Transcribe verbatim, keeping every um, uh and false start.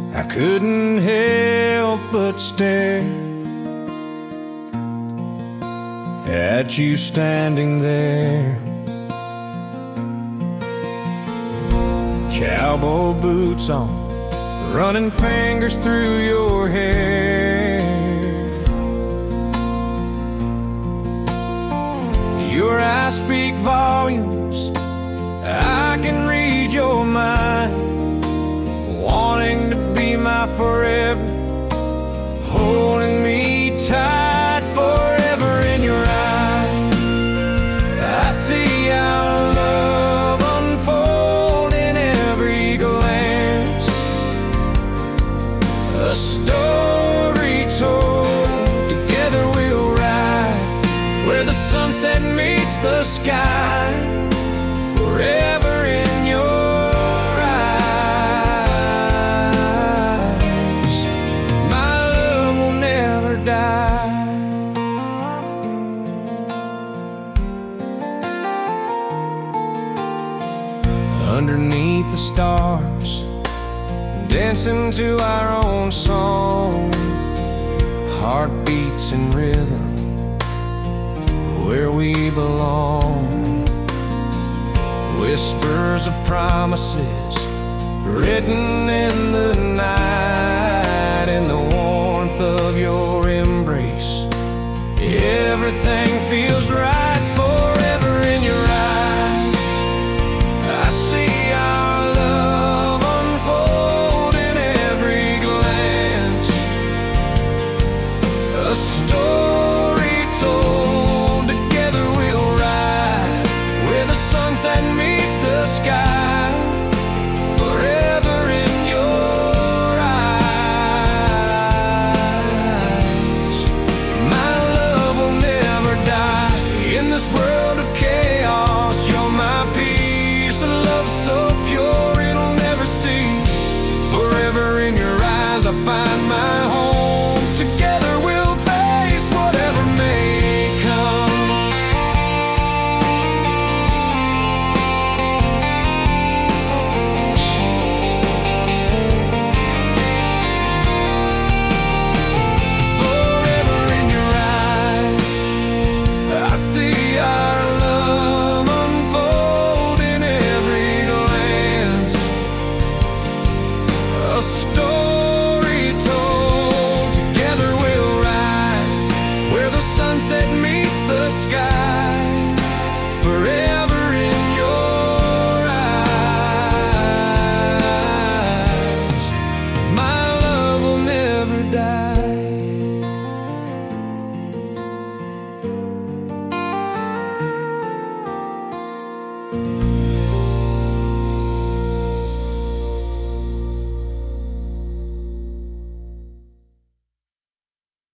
I couldn't help but stare at you standing there. Cowboy boots on, running fingers through your hair. Your eyes speak volumes, I can read your mind, wanting to be my forever, holding me tight forever in your eyes. I see our love unfold in every glance, a story told, together we'll ride where the sunset meets the sky, forever in your eyes. My love will never die. Underneath the stars, dancing to our own song, heartbeats in rhythm, where we belong. Whispers of promises written in the night, in the warmth of your embrace, everything feels right forever in your eyes. I see our love unfold in every glance, a story told, together we'll ride where the sunset meets the sky, forever in your eyes. My love will never die. In this world of chaos, you're my peace, a love so pure it'll never cease. Forever in your eyes I find my